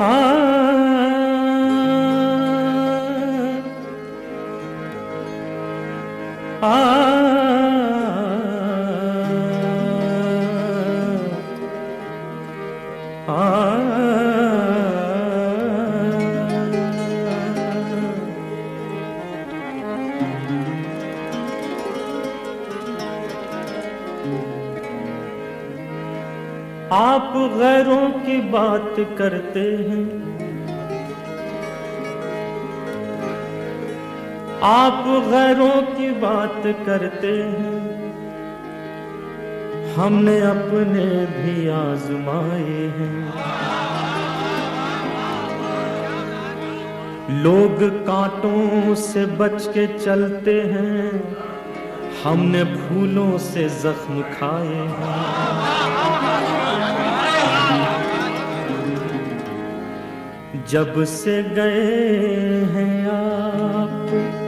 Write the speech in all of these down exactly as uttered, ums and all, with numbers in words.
आप गैरों की बात करते हैं, आप गैरों की बात करते हैं, हमने अपने भी आजमाए हैं। लोग कांटों से बच के चलते हैं, हमने फूलों से जख्म खाए हैं। जब से गए हैं आप,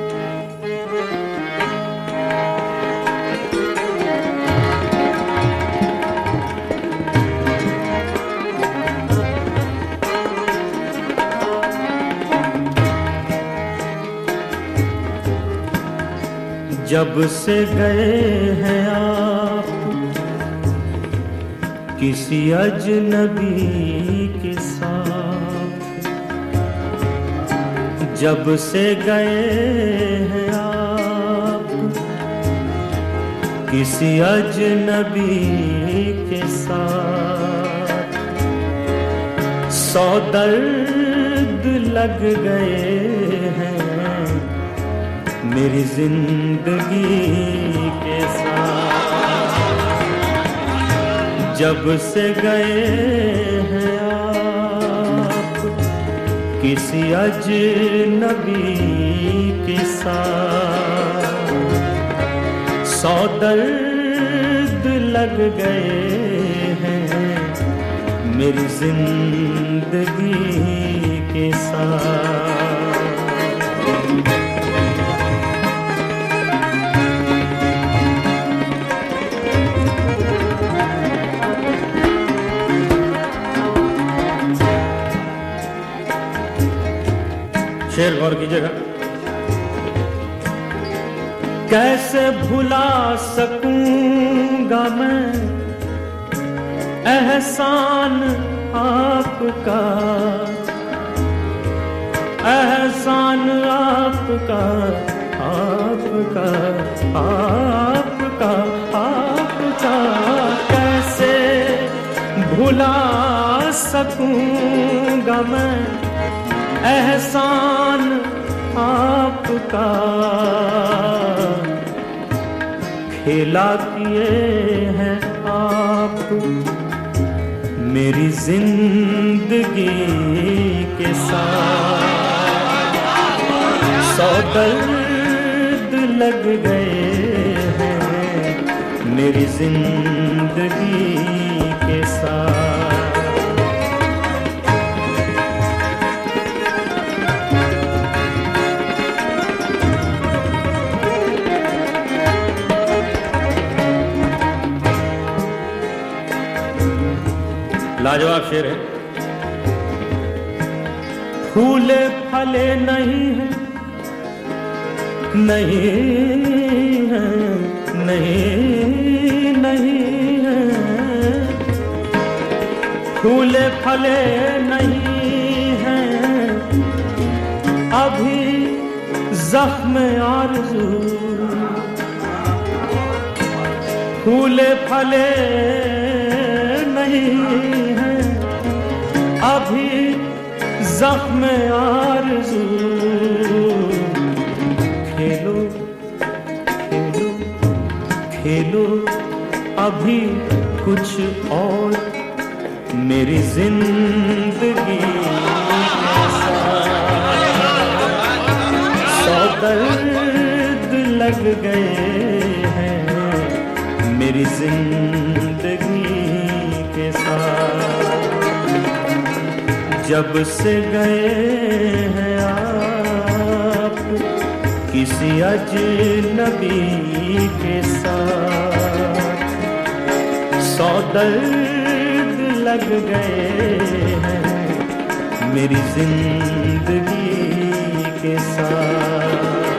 जब से गए हैं आप किसी अजनबी के साथ, जब से गए हैं आप किसी अजनबी के साथ, सौ दर्द लग गए हैं मेरी जिंदगी के साथ। जब से गए हैं आप किसी अजनबी के साथ, सौ दर्द लग गए हैं मेरी जिंदगी के साथ। शेर गौर कीजिएगा। कैसे भुला सकूंगा मैं एहसान आपका, एहसान आपका, आपका, आपका, आपका। कैसे भुला सकूंगा मैं एहसान आपका, खेला किए हैं आप मेरी जिंदगी के साथ, सौ दर्द लग गए हैं मेरी जिंदगी के साथ। लाजवाब शेर है। फूले फले नहीं है, नहीं है, नहीं, नहीं है। फूले फले नहीं है अभी जख्म आरज़ू, फूले फले नहीं है अभी जख्म आरज़ू। खेलो खेलो खेलो अभी कुछ और मेरी जिंदगी के साथ, सौ दर्द लग गए हैं मेरी जिंदगी के साथ। जब से गए हैं आप किसी अजनबी के साथ, सौ दर्द लग गए हैं मेरी जिंदगी के साथ।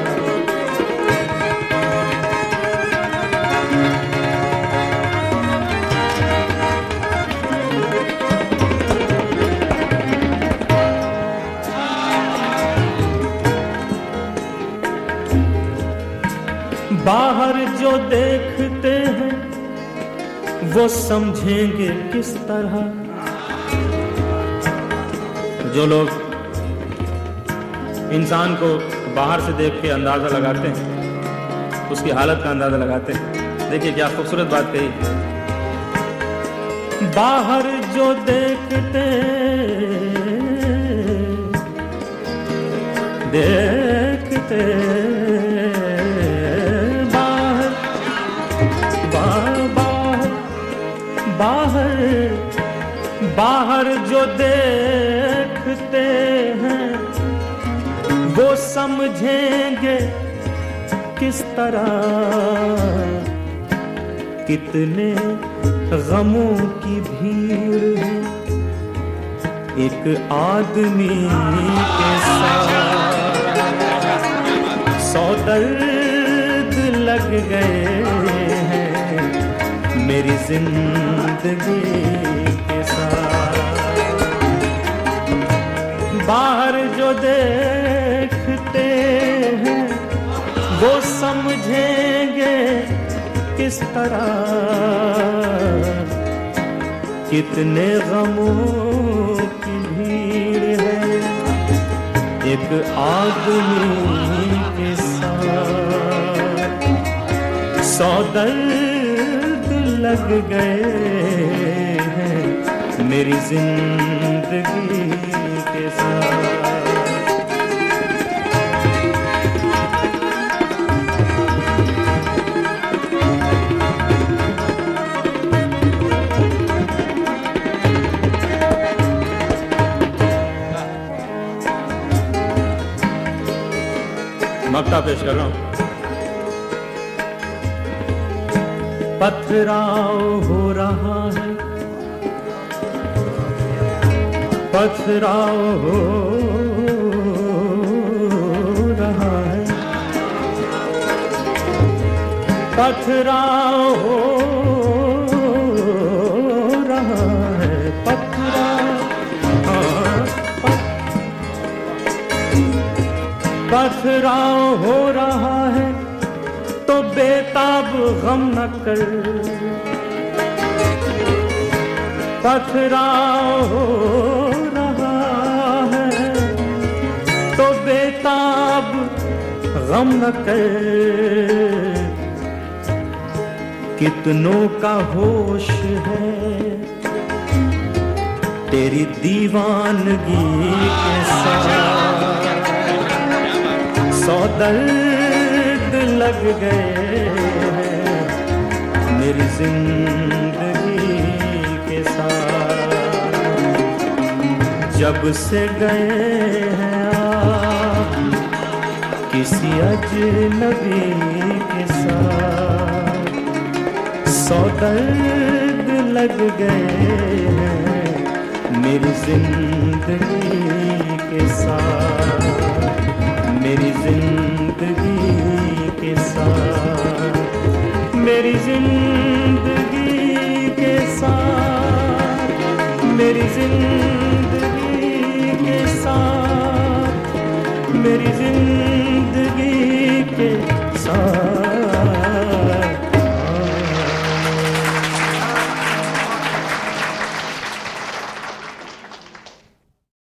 बाहर जो देखते हैं वो समझेंगे किस तरह। जो लोग इंसान को बाहर से देख के अंदाजा लगाते हैं, उसकी हालत का अंदाजा लगाते हैं। देखिए क्या खूबसूरत बात कही। बाहर जो देखते देखते बाहर बाहर बाहर बाहर जो देखते हैं वो समझेंगे किस तरह। कितने गमों की भीड़ है एक आदमी के साथ। सौ दर्द लग गए हैं मेरी जिंदगी के साथ। बाहर जो देखते हैं वो समझेंगे किस तरह। कितने गमों की भीड़ है एक आदमी के साथ। सौ दर्द लग गए हैं मेरी जिंदगी के साथ। मक्ता पेश कर रहा हूं। पथराव हो रहा है पथराव हो रहा है पथराव हो रहा है पथराव पथराव हो रहा है तो बेताब गम न कर। पथराव हो रहा है तो बेताब गम न कर। कितनों का होश है तेरी दीवानगी के साथ। सौ दर्द लग गए मेरी जिंदगी के साथ। जब से गए हैं आप किसी अजनबी के साथ। सौ दर्द लग गए हैं मेरी जिंदगी के साथ। मेरी जिंदगी के साथ मेरी जिंदगी के साथ मेरी जिंदगी के साथ मेरी जिंदगी के साथ।